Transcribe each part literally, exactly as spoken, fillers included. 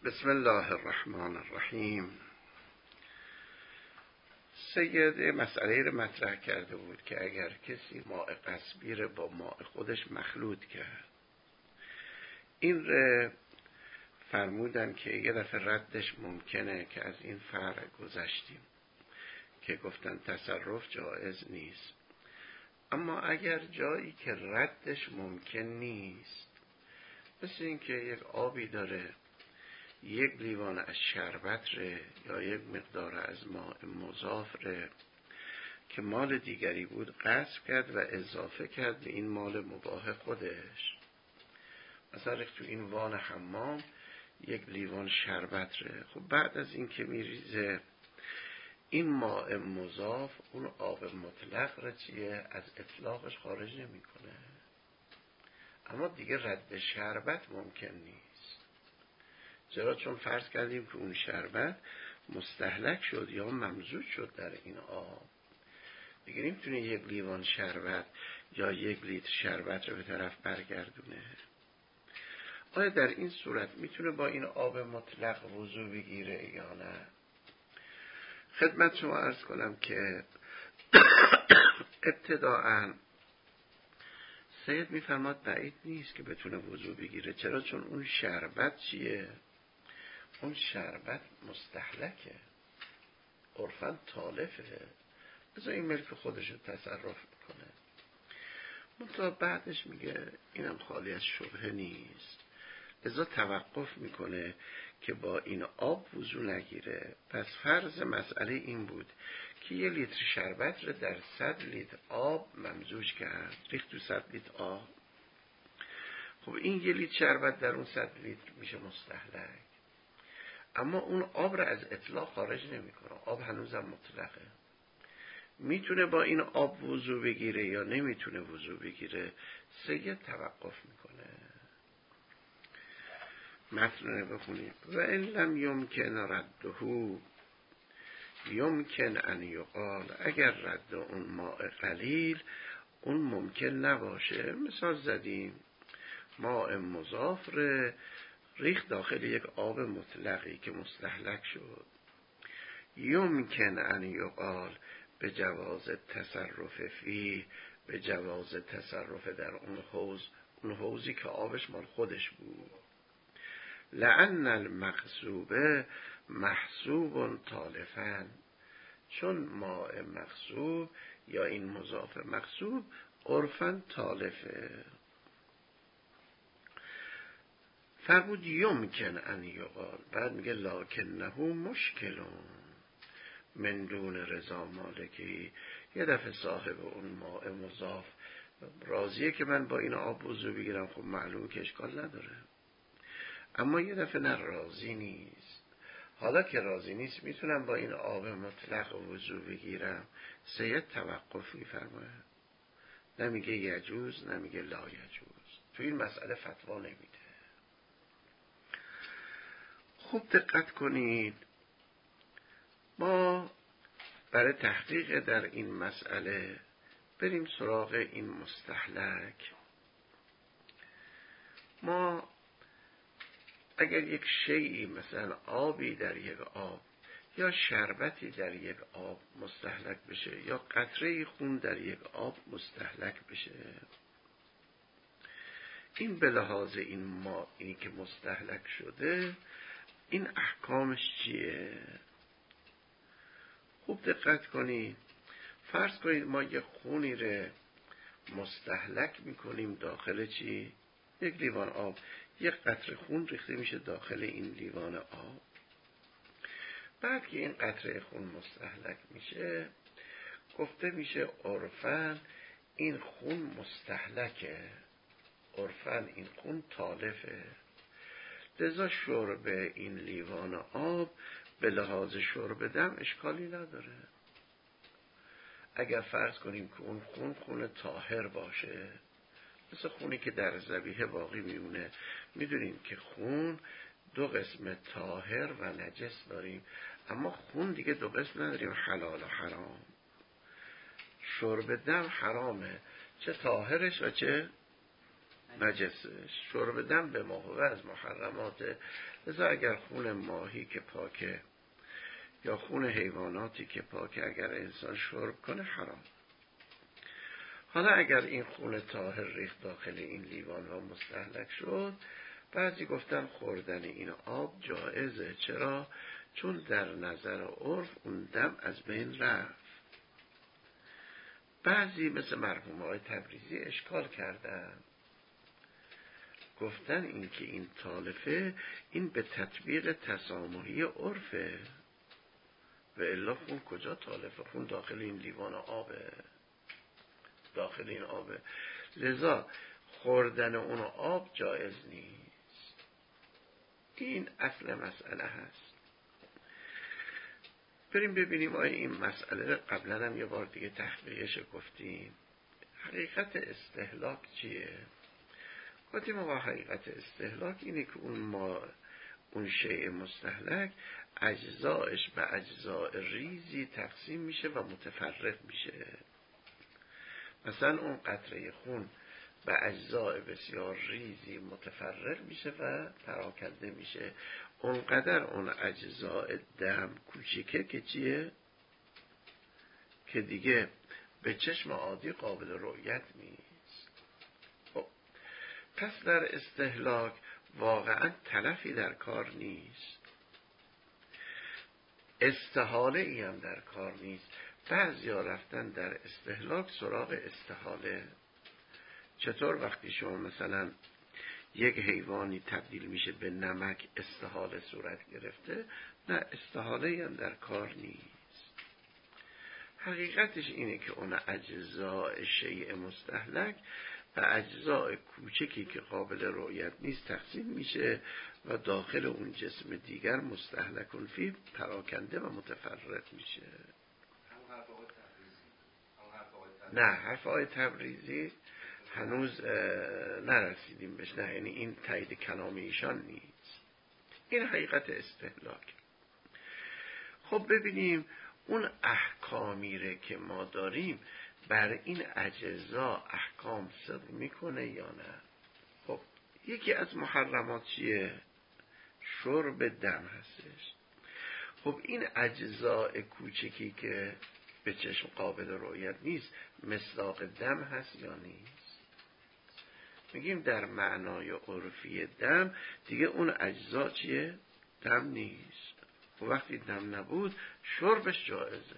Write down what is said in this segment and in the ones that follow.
بسم الله الرحمن الرحیم. سید مسئله رو مطرح کرده بود که اگر کسی ماء قصبی رو با ماء خودش مخلوط کرد، این رو فرمودن که یه دفعه ردش ممکنه که از این فرع گذشتیم که گفتن تصرف جایز نیست. اما اگر جایی که ردش ممکن نیست، مثل این که یک آبی داره یک لیوان از شربت ره یا یک مقدار از ماء مضاف ره که مال دیگری بود قصب کرد و اضافه کرد به این مال مباح خودش. مثلا تو این وان حمام یک لیوان شربت ره، خب بعد از این که میریزه این ماء مضاف اون آب مطلق را چیه از اطلاقش خارج نمی کنه، اما دیگه رد شربت ممکن نیست. چرا؟ چون فرض کردیم که اون شربت مستهلک شد یا ممزوج شد در این آب، دیگه نمیتونه یک لیوان شربت یا یک لیتر شربت رو به طرف برگردونه. آیا در این صورت میتونه با این آب مطلق وضو بگیره یا نه؟ خدمت شما عرض کنم که ابتداعاً سید میفرماد بعید نیست که بتونه وضو بگیره. چرا؟ چون اون شربت چیه؟ اون شربت مستهلکه، عرفاً تالفه، بذار این ملک خودش رو تصرف میکنه. منتها بعدش میگه اینم خالی از شبهه نیست، ازا توقف میکنه که با این آب وضو نگیره. پس فرض مسئله این بود که یه لیتر شربت رو در صد لیتر آب ممزوج کرد، ریخت تو صد لیتر آب. خب این یه لیتر شربت در اون صد لیتر میشه مستهلک، اما اون آب رو از اطلاق خارج نمیکنه، آب هنوزم مطلقه. میتونه با این آب وضو بگیره یا نمیتونه وضو بگیره؟ سید توقف میکنه. متن رو بخونیم. و ان لم یمکن رده یمکن ان یقال، اگر رد اون ماء قلیل اون ممکن نباشه، مثال زدیم ماء مضاف ره ریخت داخل یک آب مطلقی که مستهلک شد، یمکن ان یقال به جواز تصرف فی، به جواز تصرف در اون حوض، اون حوضی که آبش مال خودش بود. لأن المغصوبه محسوب تالفاً، چون ماء مغصوب یا این مضاف مغصوب عرفاً تالفه. فرمود یمکن ان یقال، بعد میگه لکنه مشکلون من دون رضا مالکی. یه دفعه صاحب اون ماء مضاف راضیه که من با این آب وضو بگیرم، خب معلوم که اشکال نداره، اما یه دفعه نه راضی نیست. حالا که راضی نیست میتونم با این آب مطلق وضو بگیرم؟ سید توقف میفرماید، نمیگه یجوز نمیگه لا یجوز، تو این مسئله فتوا نمیده. خوب دقت کنید، ما برای تحقیق در این مسئله بریم سراغ این مستهلک. ما اگر یک شیئی مثلا آبی در یک آب یا شربتی در یک آب مستهلک بشه یا قطره خون در یک آب مستهلک بشه، این به لحاظ این ما اینی که مستهلک شده این احکامش چیه؟ خوب دقت کنید. فرض کنید ما یک خونی رو مستهلک میکنیم داخل چی؟ یک لیوان آب، یک قطره خون ریخته میشه داخل این لیوان آب. بعد که این قطره خون مستهلک میشه گفته میشه عرفاً این خون مستهلکه، عرفاً این خون تالفه، لذا شرب این لیوان آب به لحاظ شرب دم اشکالی نداره. اگر فرض کنیم که اون خون خون طاهر باشه، مثل خونی که در ذبیحه باقی میمونه، میدونیم که خون دو قسم طاهر و نجس داریم، اما خون دیگه دو قسم نداریم، حلال و حرام. شرب دم حرامه، چه طاهرش و چه نجسش. شرب دم به ما هو از محرماته. لذا اگر خون ماهی که پاکه یا خون حیواناتی که پاکه اگر انسان شرب کنه حرام. حالا اگر این خون طاهر ریخت داخل این لیوان و مستهلک شد، بعضی گفتن خوردن این آب جایزه. چرا؟ چون در نظر عرف اون دم از بین رفت. بعضی مثل مرحوم آقای تبریزی اشکال کردن، گفتن این که این تالفه این به تطبیق تسامحی عرفه و الا خون کجا تالفه؟ خون داخل این لیوان آبه، داخل این آبه. لذا خوردن اون آب جایز نیست. این اصل مسئله هست. بریم ببینیم آیا این مسئله قبلا هم یه بار دیگه تحقیقش گفتیم. حقیقت استهلاک چیه؟ گفتیم آقا حقیقت استهلاک اینه که اون ما اون شیء مستهلک اجزایش به اجزاء ریزی تقسیم میشه و متفرق میشه. مثلا اون قطره خون به اجزاء بسیار ریزی متفرق میشه و پراکنده میشه. اونقدر اون اجزاء دم کوچیکه که چیه؟ که دیگه به چشم عادی قابل رؤیت نیست. خب پس در استهلاک واقعا تلفی در کار نیست، استحاله ای هم در کار نیست. بعضیا رفتن در استهلاک سراغ استحاله. چطور وقتی شما مثلا یک حیوانی تبدیل میشه به نمک استحاله صورت گرفته؟ نه، استحاله ای هم در کار نیست. حقیقتش اینه که اون اجزاء شیء مستهلک و اجزاء کوچکی که قابل رؤیت نیست تقسیم میشه و داخل اون جسم دیگر مستهلکون فی پراکنده و متفرق میشه. نه، حرف آقای تبریزی هنوز نرسیدیم بهش. نه، یعنی این تایید کلام ایشان نیست. این حقیقت استهلاک. خب ببینیم اون احکامیره که ما داریم بر این اجزا احکام صدق میکنه یا نه. خب یکی از محرمات چیه؟ شرب دم هستش. خب این اجزاء کوچکی که به چشم قابل رؤیت نیست مصداق دم هست یا نیست؟ میگیم در معنای عرفی دم دیگه اون اجزا چیه؟ دم نیست. و وقتی دم نبود شربش جایزه.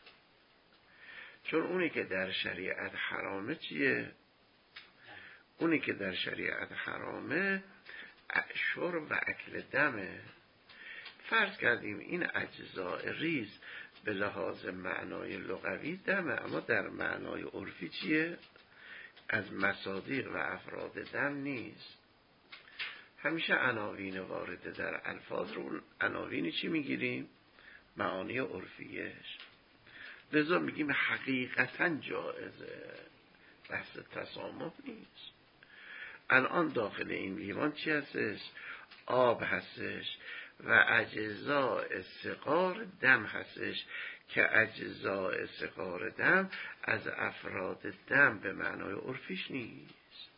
چون اونی که در شریعت حرامه چیه؟ اونی که در شریعت حرامه شرب و اکل دمه. فرض کردیم این اجزاء ریز به لحاظ معنای لغوی دمه، اما در معنای عرفی چیه؟ از مصادیق و افراد دم نیست. همیشه عناوین وارده در الفاظ رو عناوین چی میگیریم؟ معانی عرفیش. لذا میگیم حقیقتا جائزه، بحث تسامح نیست. الان داخل این لیوان چی هستش؟ آب هستش و اجزاء صغار دم هستش که اجزاء صغار دم از افراد دم به معنای عرفیش نیست.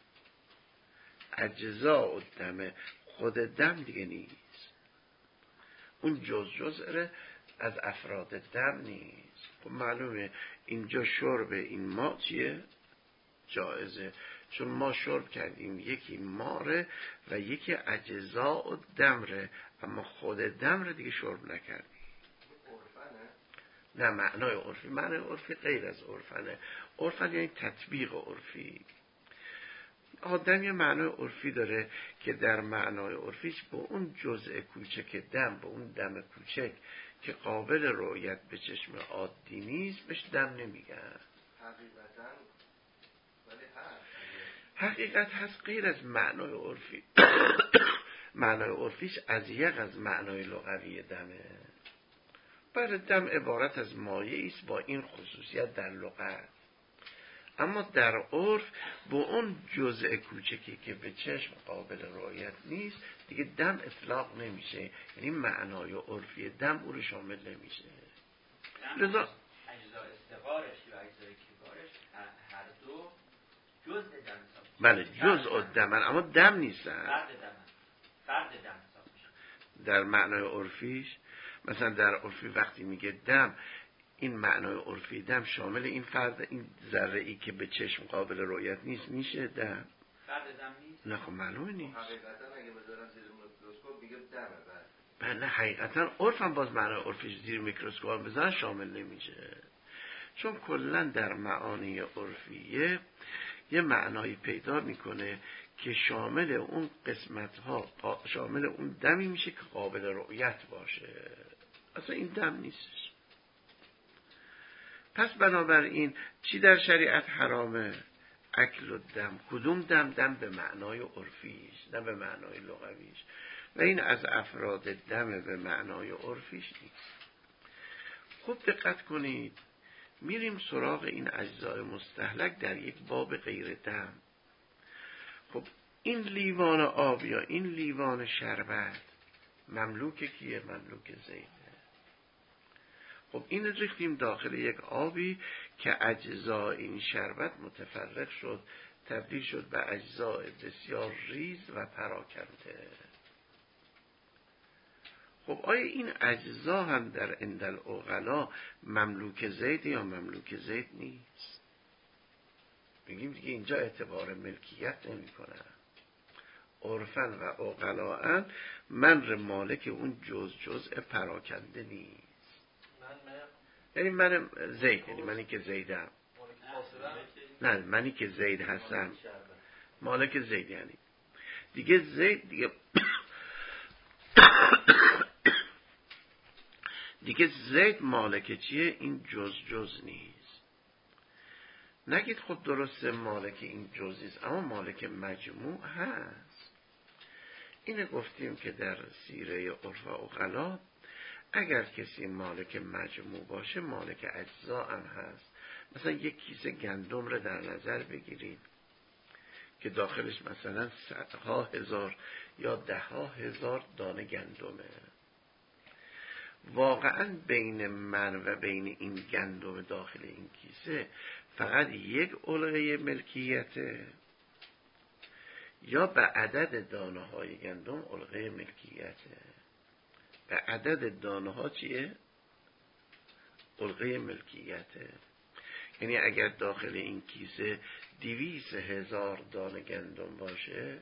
اجزاء دم خود دم دیگه نیست، اون جز جزء از افراد دم نیست. خب معلومه اینجا شرب این ما چیه؟ جایزه. چون ما شرب کردیم یکی ماره و یکی اجزاء دمره، اما خود دمره دیگه شرب نکردیم. نه، معنای عرفی. معنای عرفی غیر از عرفنه. عرفن یعنی تطبیق عرفی. آدم یه معنای عرفی داره که در معنای عرفیش به اون جزء کوچک دم، به اون دم کوچک که قابل رؤیت به چشم عادی نیست بهش دم نمیگن. حقیقتا ولی هست. حقیقت هست غیر از معنای عرفی. معنای عرفیش اضیق از معنای لغوی دمه. برای دم عبارت از مایعی است با این خصوصیت در لغت، اما در عرف با اون جزء کوچکی که به چشم قابل رؤیت نیست دیگه دم اطلاق نمیشه. یعنی معنای عرفی دم او رو شامل نمیشه. لذا اجزای استقارش و اجزای کبارش هر دو جزء دم بله جزء دمن، اما دم نیستن. فرد دمن، فرد دم حساب میشه در معنای عرفیش. مثلا در عرفی وقتی میگه دم، این معنای عرفی دم شامل این فرد، این ذره ای که به چشم قابل رؤیت نیست میشه دم. فرد دم نیست. نه خب معلومه نیست. حقیقتا اگه بذارن زیر میکروسکوپ میگه دمه. بله حقیقتا عرفم باز معنای عرفیش زیر میکروسکوپ بزنن شامل نمیشه، چون کلا در معانی عرفیه یه معنایی پیدا میکنه که شامل اون قسمت ها، شامل اون دمی میشه که قابل رؤیت باشه. اصلا این دم نیستش. پس بنابراین چی در شریعت حرامه؟ اکل و دم. کدوم دم؟ دم به معنای عرفیش، نه به معنای لغویش، و این از افراد دم به معنای عرفیش نیست. خوب دقت کنید، میریم سراغ این اجزای مستهلک در یک باب غیر دم. خب این لیوان آب یا این لیوان شربت مملوک کیه؟ مملوک زیده. خب این ریختیم داخل یک آبی که اجزای این شربت متفرق شد، تبدیل شد به اجزای بسیار ریز و پراکنده. خب آیا این اجزا هم در اندل عقلا مملوک زید یا مملوک زید نیست؟ بگیم دیگه اینجا اعتبار ملکیت نمی کنن. عرفن و عقلاً من مالک اون جز جزء پراکنده نیست. یعنی من زید، یعنی منی که زیدم، نه منی که زید هستم مالک زید، یعنی دیگه زید دیگه دیگه زید مالک چیه؟ این جز جز نیست. نگید خود درسته مالک این جزیست، اما مالک مجموع هست. اینه گفتیم که در سیره عرف و عقلا اگر کسی مالک مجموع باشه مالک اجزا هم هست. مثلا یک کیسه گندم رو در نظر بگیرید که داخلش مثلا صدها هزار یا ده ها هزار دانه گندمه. واقعا بین من و بین این گندم داخل این کیسه فقط یک علقه ملکیته، یا به عدد دانه های گندم علقه ملکیته؟ به عدد دانه ها چیه؟ علقه ملکیته. یعنی اگر داخل این کیسه دویست هزار دانه گندم باشه،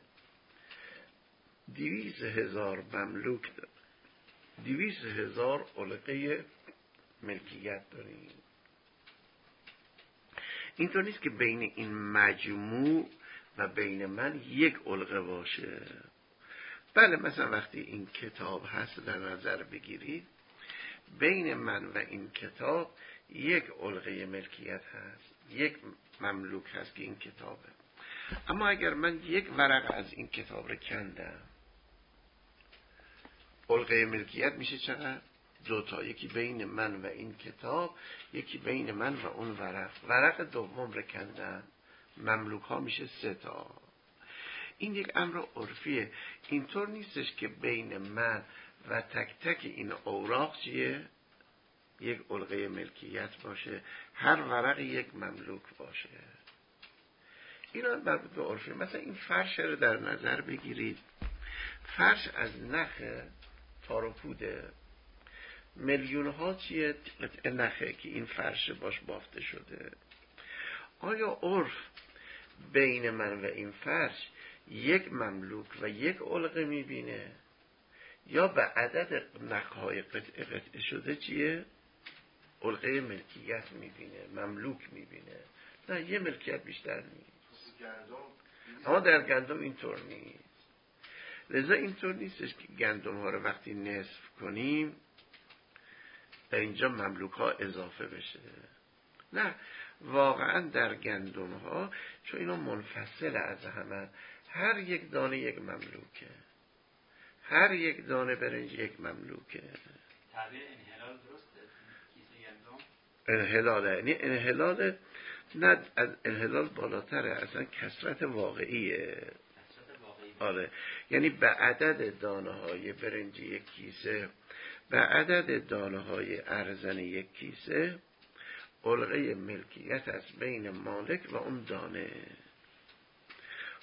دویست هزار مملوک داره، دویست هزار علقه ملکیت داریم. اینطور نیست که بین این مجموع و بین من یک علقه باشه. بله مثلا وقتی این کتاب هست در نظر بگیرید، بین من و این کتاب یک علقه ملکیت هست، یک مملوک هست که این کتابه. اما اگر من یک ورق از این کتاب رو کندم، علقه ملکیت میشه چقدر؟ دوتا، یکی بین من و این کتاب، یکی بین من و اون ورق. ورق دوم رو کندم، مملوک ها میشه سه تا. این یک امر عرفیه. اینطور نیستش که بین من و تک تک این اوراق چیه؟ یک علقه ملکیت باشه، هر ورق یک مملوک باشه. اینا مربوط به عرفیه. مثلا این فرش رو در نظر بگیرید، فرش از نخ تاروپوده، میلیون ها چیه قطعه نخه که این فرش باش بافته شده. آیا عرف بین من و این فرش یک مملوک و یک علقه میبینه، یا به عدد نخهای قطعه قطعه شده چیه؟ علقه ملکیت میبینه، مملوک میبینه؟ نه، یه ملکیت بیشتر نیست. اما در گندم اینطور نیست. لذا اینطور نیستش که گندم ها رو وقتی نصف کنیم در اینجا مملوک ها اضافه بشه. نه، واقعا در گندم ها چون اینا منفصل از همه، هر یک دانه یک مملوکه، هر یک دانه برنج یک مملوکه. تعبیر انحلال درسته؟ کیسه گندم انحلاله، یعنی انحلال نه از انحلال بالاتره، اصلا کثرت واقعیه. کثرت واقعی. آره، یعنی به عدد دانه های برنج یک کیسه، به عدد دانه های ارزن یک کیسه علقه ملکیت از بین مالک و اون دانه.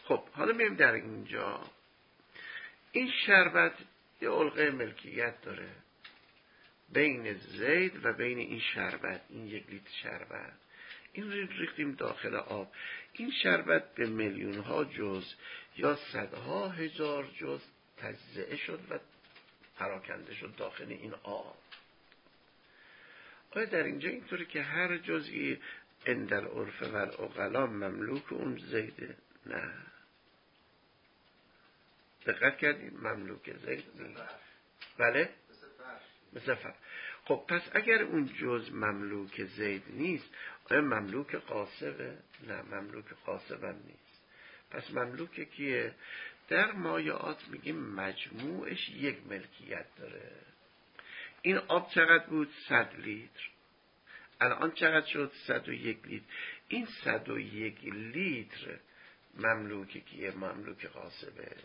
خب حالا میریم در اینجا. این شربت یه علقه ملکیت داره بین زید و بین این شربت، این یک لیتر شربت. این ریختیم داخل آب. این شربت به میلیون ها جز یا صدها هزار جز تجزئه شد و پراکنده شد داخل این آب. آیا در اینجا اینطوری که هر جزئی عند العرف و العقلا مملوک اون زیده؟ نه. دقت کردید مملوک زید نیست. بله؟ مثل فرش. خب پس اگر اون جز مملوک زید نیست، آیا مملوک قاصبه؟ نه، مملوک قاصب هم نیست. پس مملوک کیه؟ در مایعات میگیم مجموعش یک ملکیت داره. این آب چقدر بود؟ صد لیتر. الان چقدر شد؟ صد و یک لیتر. این صد و یک لیتر مملوک کیه؟ مملوک قاصبه.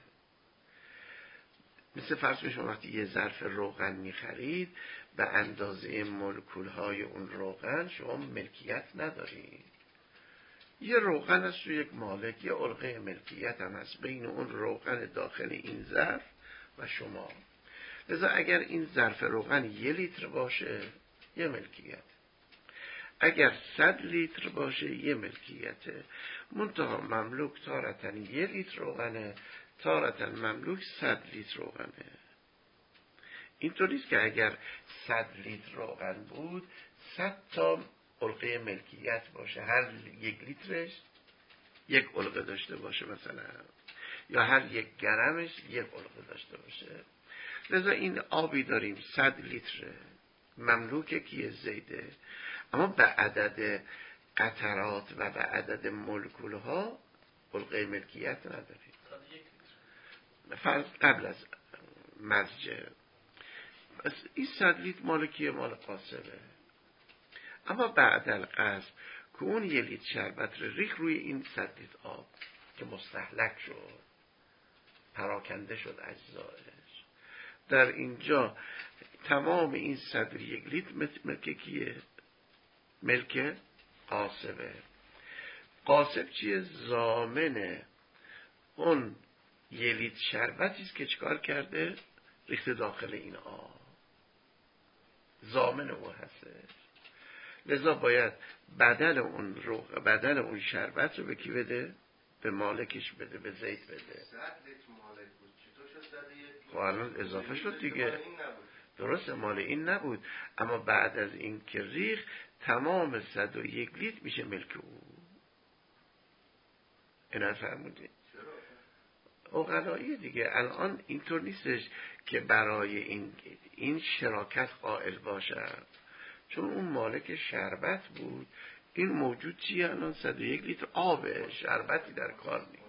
مثل فرض کنید شما وقتی یه ظرف روغن میخرید، به اندازه مولکول های اون روغن شما ملکیت ندارید. یه روغن هست و یک مالک، یه علقه ملکیت هم هست بین اون روغن داخل این ظرف و شما. لذا اگر این ظرف روغن یه لیتر باشه یه ملکیت، اگر صد لیتر باشه یه ملکیته. منتها مملوک تارتن یه لیتر روغنه، تارتن مملوک صد لیتر روغنه. اینطوریست که اگر صد لیتر روغن بود صد تا علقه ملکیت باشه، هر یک لیترش یک علقه داشته باشه مثلا، یا هر یک گرمش یک علقه داشته باشه. لذا این آبی داریم صد لیتره، مملوک کیه؟ زیده. اما به عدد قطرات و به عدد مولکول ها علقه ملکیت نداریم. فرض قبل از مزجه این صد لیتر مال کیه؟ مال قاصبه. اما بعد القصد که اون یه لیتر شربت رو ریخ روی این صد لیتر آب که مستهلک شد، پراکنده شد اجزایش، در اینجا تمام این صد و یک لیتر ملک کیه؟ ملک قاصبه. قاصب چیه؟ ضامن اون یه لیتر شربتیست که چکار کرده؟ ریخته داخل این آب، ضامن او هستش. لذا باید بدل اون رو بدل اون شربت رو به کی بده؟ به مالکش بده، به زید بده. صد لیتر مالک بود، چطور شد صد یک؟ خب الان اضافه شد دیگه. درسته مال این نبود، اما بعد از این که ریخ تمام صد و یک لیتر میشه ملک او. اینا فرمودید؟ عقلایی دیگه. الان اینطور نیستش که برای این این شراکت قائل باشه، چون اون مالک شربت بود. این موجود چیه؟ الان صد و یک لیتر آبه، شربتی در کار نیست.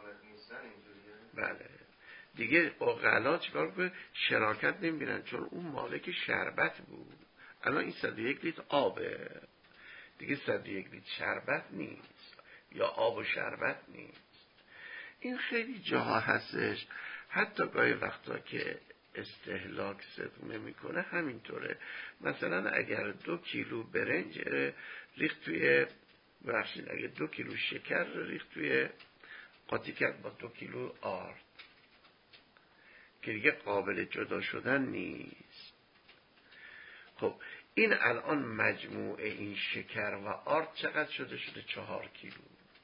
بله دیگه عقلا چیکار کنه؟ شراکت نمیبینن، چون اون مالک شربت بود. الان این صد و یک لیتر آبه دیگه، صد و یک لیتر شربت نیست یا آب و شربت نیست. این خیلی جاها هستش، حتی گاهی وقتا که استهلاک صدق نمیکنه همینطوره. مثلا اگر دو کیلو برنج ریخت توی بخشید، اگر دو کیلو شکر ریخت توی قاطی کرد با دو کیلو آرد که دیگه قابل جدا شدن نیست. خب این الان مجموعه این شکر و آرد چقدر شده؟ شده چهار کیلو.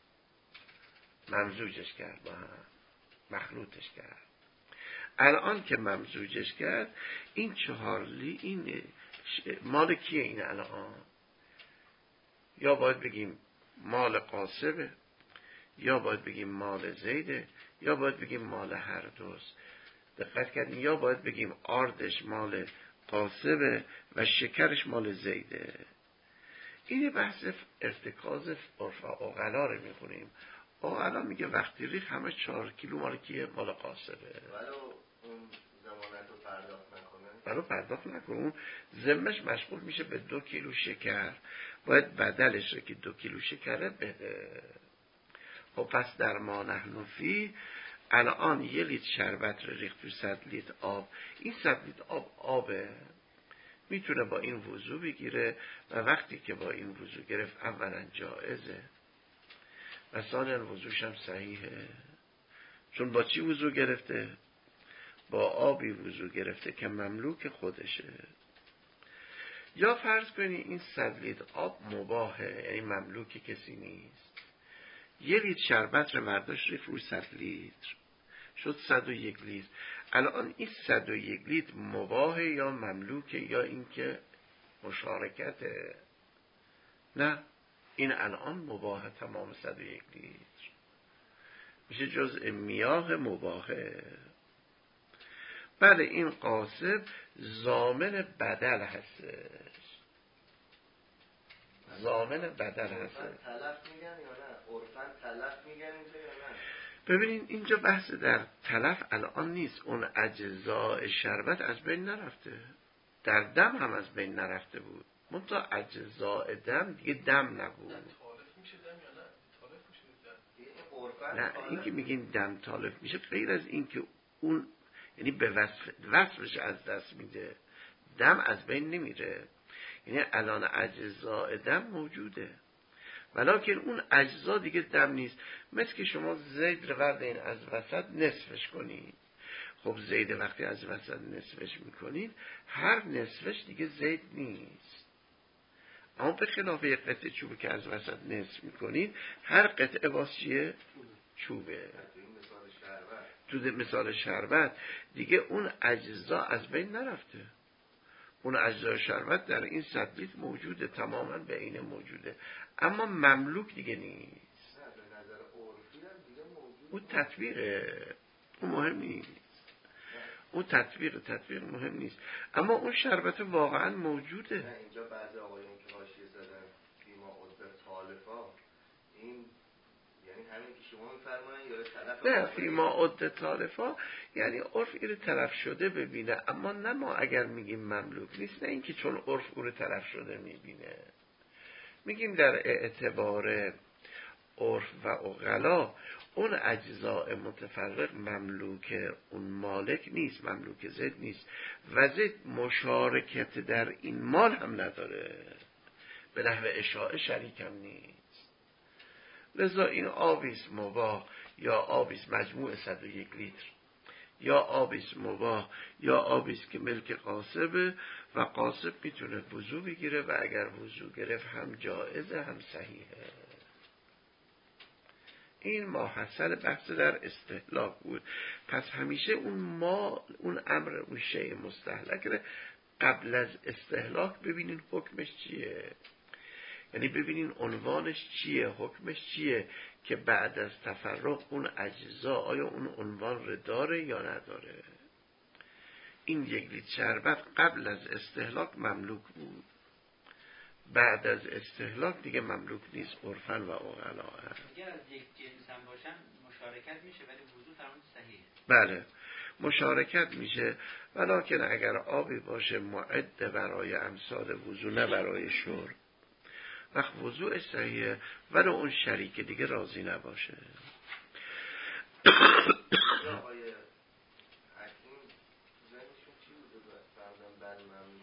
ممزوجش کرد با هم، مخلوطش کرد. الان که ممزوجش کرد این چهار لی این مال کیه؟ این الان یا باید بگیم مال قاصبه، یا باید بگیم مال زیده، یا باید بگیم مال هر دوست. دقت کردین؟ یا باید بگیم آردش مال قاصبه و شکرش مال زیده. این بحث ارتکاز عرف عقلا رو میخونیم. عقلا میگه وقتی ریخ همه چهار کیلو مال کیه؟ مال قاصبه. ولو اون ضمانت رو پرداخت نکنه، ولو پرداخت نکنه، اون ذمش مشغول میشه به دو کیلو شکر، باید بدلش رو که دو کیلو شکره بده. خب پس در ما نحن فی الان یه لیتر شربت رو ریخت تو صد لیتر آب. این صد لیتر آب آبه، میتونه با این وضو بگیره و وقتی که با این وضو گرفت اولا جائزه و ثانیا وضوش هم صحیحه. چون با چی وضو گرفته؟ با آبی وضو گرفته که مملوک خودشه. یا فرض کنی این صد لیتر آب مباهه، یعنی مملوک کسی نیست. یه لیتر شربت رو برداشت ریخت روی صد لیتر، شد صد و یک لیتر. الان این صد و یک لیتر مباهه یا مملوکه یا اینکه مشارکته؟ نه، این الان مباهه، تمام صد و یک لیتر میشه جزء میاه مباهه. بله این قاصب ضامن بدل هستش، ضامن بدل هستش. تلف میگن یا نه؟ عرفاً تلف میگن اینجا یا نه؟ ببینین اینجا بحث در تلف الان نیست. اون اجزاء شربت از بین نرفته، در دم هم از بین نرفته بود، منتها اجزاء دم دیگه دم نبود. تالف میشه دم یا نه؟ تالف میشه دم. نه این که میگین دم تالف میشه، غیر از این که اون یعنی به وصف وصفش از دست میده، دم از بین نمیره. یعنی الان اجزاء دم موجوده، ولیکن اون اجزا دیگه دم نیست. مثل که شما زید رو بردین از وسط نصفش کنید. خب زید وقتی از وسط نصفش میکنید، هر نصفش دیگه زید نیست. اما به خلاف یک قطعه چوب که از وسط نصف میکنید، هر قطعه باز چیه؟ چوبه. تو مثال شربت دیگه اون اجزا از بین نرفته. اون اجزا شربت در این صد لیتر موجوده، تماما به عین موجوده، اما مملوک دیگه نیست. اون تطبیقه، اون مهم نیست. اون تطبیق تطبیق مهم نیست، اما اون شربت واقعا موجوده. نه اینجا بعضی آقایون که حاشیه زدن فیما عدت تالفا، این یعنی همین که شما میفرمایید یا تلف؟ نه، فیما عدت تالفا یعنی عرف این تلف شده ببینه، اما نه ما اگر میگیم مملوک نیست، نه اینکه چون عرف اون تلف شده میبینه. میگیم در اعتبار عرف و عقلا اون اجزاء متفرق مملوک اون مالک نیست، مملوک زید نیست و زید مشارکت در این مال هم نداره، به نحو اشاعه شریک هم نیست. لذا این آبیست مباح یا آبیست مجموع صد و یک لیتر، یا آبیست مباح یا آبیست که ملک قاصبه و قاصب میتونه وضو بگیره و اگر وضو گرفت هم جائزه هم صحیحه. این ماحصل بحث در استهلاک بود. پس همیشه اون ما اون امر اون شیء مستهلک رو قبل از استهلاک ببینین حکمش چیه، یعنی ببینین عنوانش چیه، حکمش چیه، که بعد از تفرق اون اجزا آیا اون عنوان رو داره یا نداره. این یک لیتر شربت قبل از استهلاک مملوک بود، بعد از استهلاک دیگه مملوک نیست عرفاً و عقلاً. اگر از یک جنس هم باشن مشارکت میشه ولی وضو فرمود صحیحه. بله مشارکت میشه، ولکن اگر آبی باشه معد برای امثال وضو نه برای شرب، وقت وضوع صحیحه ولی اون شریک دیگه راضی نباشه. آقای حکیم زنشون چی بوده فرمودن بل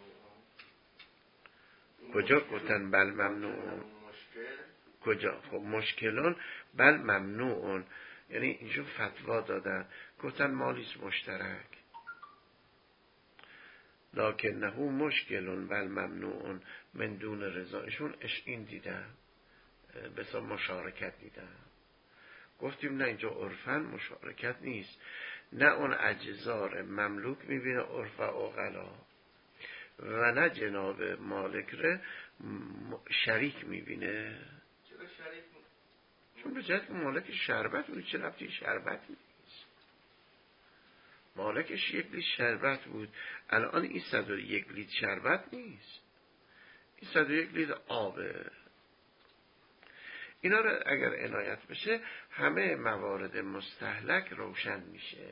ممنوع؟ کجا گفتن بل ممنوع؟ مشکل کجا؟ خب مشکلون بل ممنوعون، یعنی اینجا فتوا دادن گفتن مالیس مشترک، لکنه مشکلون بل ممنوعون من دون رضایشون اش این دیدن بسا مشارکت دیدن. گفتیم نه اینجا عرفاً مشارکت نیست، نه اون اجزار مملوک میبینه عرف و عقلا و نه جناب مالک ره شریک میبینه. چرا شریک می... چون به جهت مالک شربت بود، چه ربطی شربت نیست، مالکش یک لیتر شربت بود. الان این صد و یک لیتر شربت نیست، این صد و یک لیتر آبه. اینا رو اگر عنایت بشه همه موارد مستهلک روشن میشه.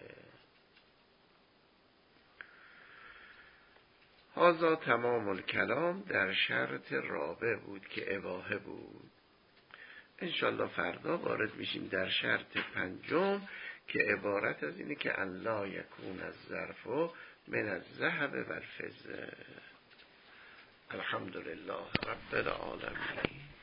هذا تمام الکلام در شرط رابع بود که اباحه بود. انشالله فردا وارد میشیم در شرط پنجم که عبارت از اینه که ان لا یکون الظرف من الذهب و الفضه. الحمدلله رب العالمین.